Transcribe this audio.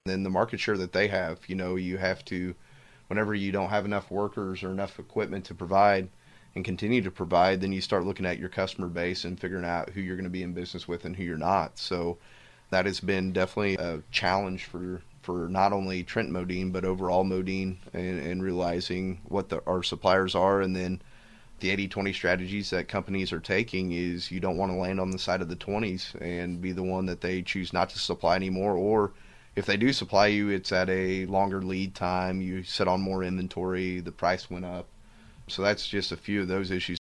Then the market share that they have, you have to, whenever you don't have enough workers or enough equipment to provide and continue to provide, then you start looking at your customer base and figuring out who you're going to be in business with and who you're not. So that has been definitely a challenge for not only Trent Modine, but overall Modine, and realizing what our suppliers are. And then the 80/20 strategies that companies are taking is you don't want to land on the side of the 20s and be the one that they choose not to supply anymore, or if they do supply you, it's at a longer lead time, you sit on more inventory, the price went up. So that's just a few of those issues